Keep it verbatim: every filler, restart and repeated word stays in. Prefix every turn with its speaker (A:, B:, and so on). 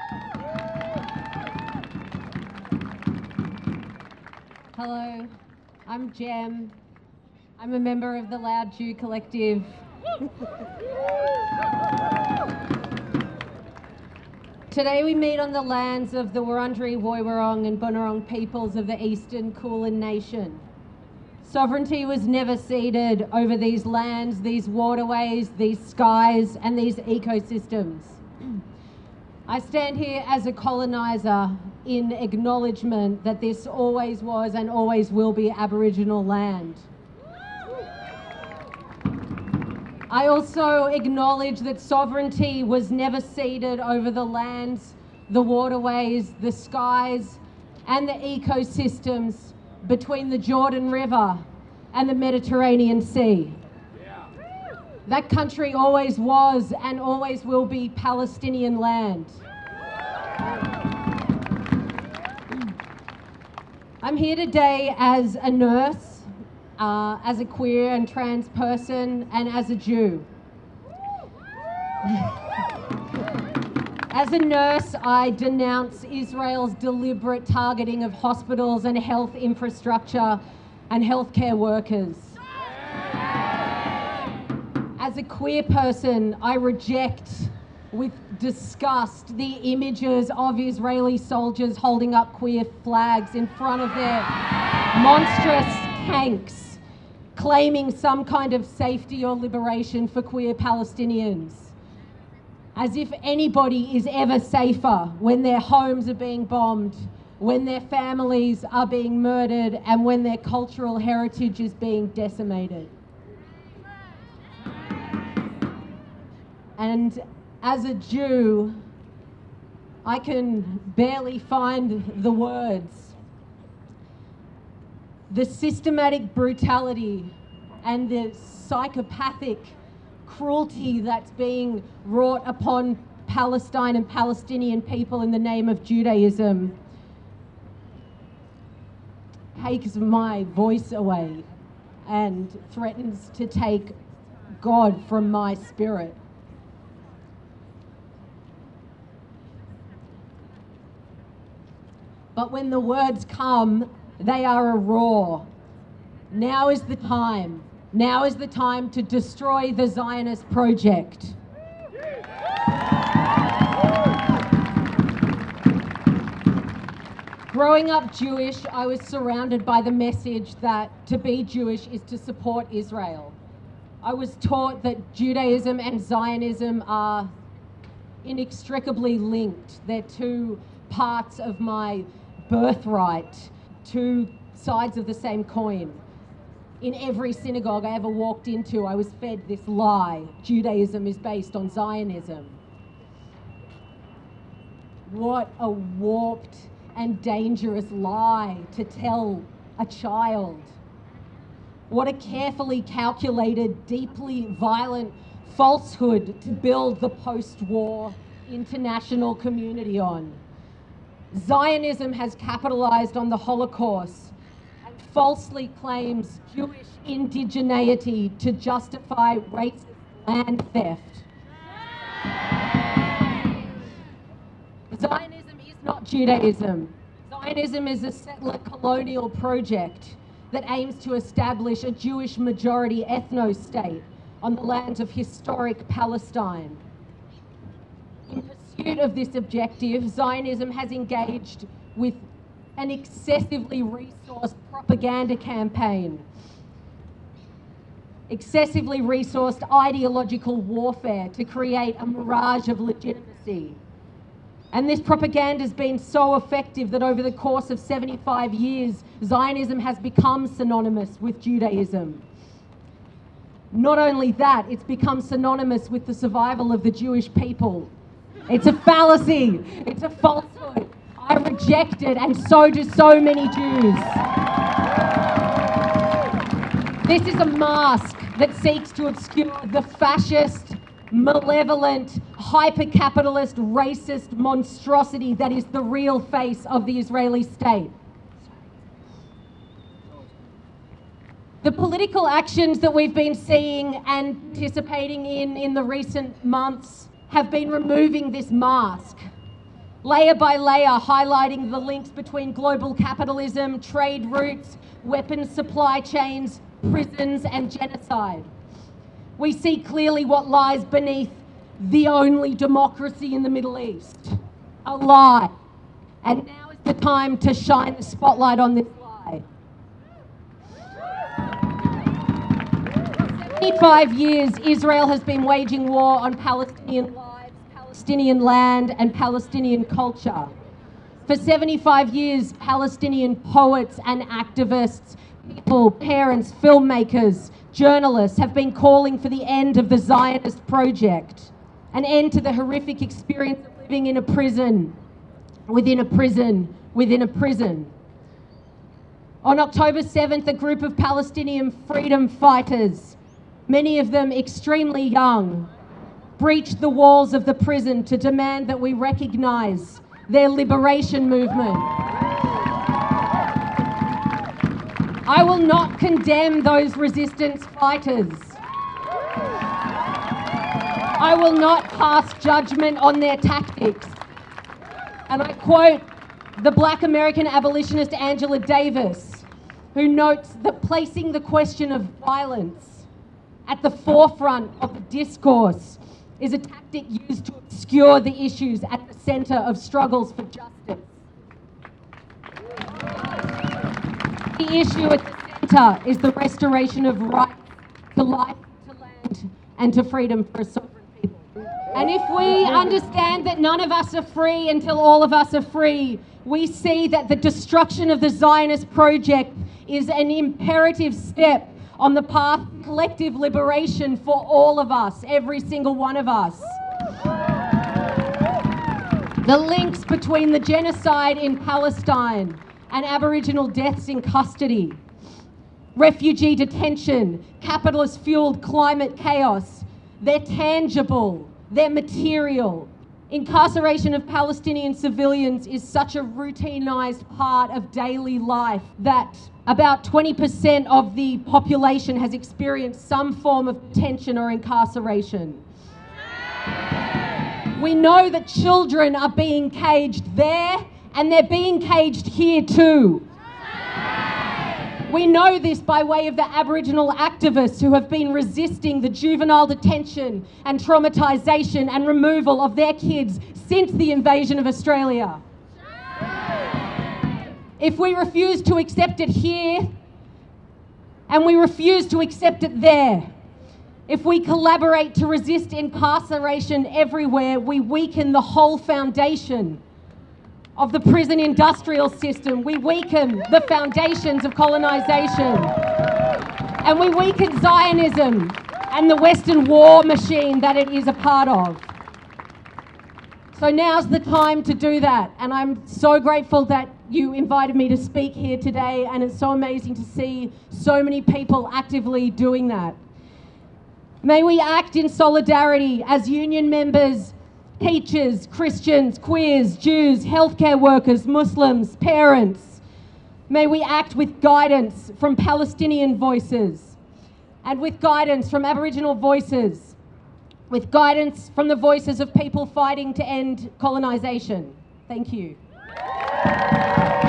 A: Hello, I'm Jem. I'm a member of the Loud Jew Collective. Today we meet on the lands of the Wurundjeri, Woiwurrung and Bunurong peoples of the Eastern Kulin Nation. Sovereignty was never ceded over these lands, these waterways, these skies and these ecosystems. I stand here as a coloniser in acknowledgement that this always was and always will be Aboriginal land. I also acknowledge that sovereignty was never ceded over the lands, the waterways, the skies and the ecosystems between the Jordan River and the Mediterranean Sea. That country always was and always will be Palestinian land. I'm here today as a nurse, uh, as a queer and trans person, and as a Jew. As a nurse, I denounce Israel's deliberate targeting of hospitals and health infrastructure and healthcare workers. As a queer person, I reject with disgust the images of Israeli soldiers holding up queer flags in front of their monstrous tanks, claiming some kind of safety or liberation for queer Palestinians. As if anybody is ever safer when their homes are being bombed, when their families are being murdered, and when their cultural heritage is being decimated. And as a Jew, I can barely find the words. The systematic brutality and the psychopathic cruelty that's being wrought upon Palestine and Palestinian people in the name of Judaism takes my voice away and threatens to take God from my spirit. But when the words come, they are a roar. Now is the time. Now is the time to destroy the Zionist project. Growing up Jewish, I was surrounded by the message that to be Jewish is to support Israel. I was taught that Judaism and Zionism are inextricably linked. They're two parts of my birthright, two sides of the same coin. In every synagogue I ever walked into, I was fed this lie: Judaism is based on Zionism. What a warped and dangerous lie to tell a child. What a carefully calculated, deeply violent falsehood to build the post-war international community on. Zionism has capitalized on the Holocaust and falsely claims Jewish indigeneity to justify racist land theft. Zionism is not Judaism. Zionism is a settler colonial project that aims to establish a Jewish majority ethno-state on the lands of historic Palestine. In pursuit of this objective, Zionism has engaged with an excessively resourced propaganda campaign, excessively resourced ideological warfare to create a mirage of legitimacy. And this propaganda has been so effective that over the course of seventy-five years, Zionism has become synonymous with Judaism. Not only that, it's become synonymous with the survival of the Jewish people. It's a fallacy. It's a falsehood. I reject it, and so do so many Jews. This is a mask that seeks to obscure the fascist, malevolent, hyper-capitalist, racist monstrosity that is the real face of the Israeli state. The political actions that we've been seeing and participating in in the recent months have been removing this mask. layer by layer, highlighting the links between global capitalism, trade routes, weapons supply chains, prisons, and genocide. We see clearly what lies beneath the only democracy in the Middle East, a lie. And now is the time to shine the spotlight on this lie. seventy-five years, Israel has been waging war on Palestinian lives, Palestinian land, and Palestinian culture. For seventy-five years, Palestinian poets and activists, people, parents, filmmakers, journalists have been calling for the end of the Zionist project, an end to the horrific experience of living in a prison, within a prison, within a prison. On October seventh, a group of Palestinian freedom fighters, many of them extremely young, breached the walls of the prison to demand that we recognise their liberation movement. I will not condemn those resistance fighters. I will not pass judgment on their tactics. And I quote the Black American abolitionist Angela Davis, who notes that placing the question of violence at the forefront of the discourse is a tactic used to obscure the issues at the centre of struggles for justice. The issue at the centre is the restoration of rights to life, to land, and to freedom for a sovereign people. And if we understand that none of us are free until all of us are free, we see that the destruction of the Zionist project is an imperative step on the path to collective liberation for all of us, every single one of us. The links between the genocide in Palestine and Aboriginal deaths in custody, refugee detention, capitalist-fueled climate chaos, they're tangible, they're material. Incarceration of Palestinian civilians is such a routinized part of daily life that about twenty percent of the population has experienced some form of detention or incarceration. We know that children are being caged there and they're being caged here too. We know this by way of the Aboriginal activists who have been resisting the juvenile detention and traumatisation and removal of their kids since the invasion of Australia. If we refuse to accept it here, and we refuse to accept it there, if we collaborate to resist incarceration everywhere, we weaken the whole foundation of the prison industrial system. We weaken the foundations of colonisation. And we weaken Zionism and the Western war machine that it is a part of. So now's the time to do that. And I'm so grateful that you invited me to speak here today, and it's so amazing to see so many people actively doing that. May we act in solidarity as union members, teachers, Christians, queers, Jews, healthcare workers, Muslims, parents. May we act with guidance from Palestinian voices and with guidance from Aboriginal voices, with guidance from the voices of people fighting to end colonisation. Thank you.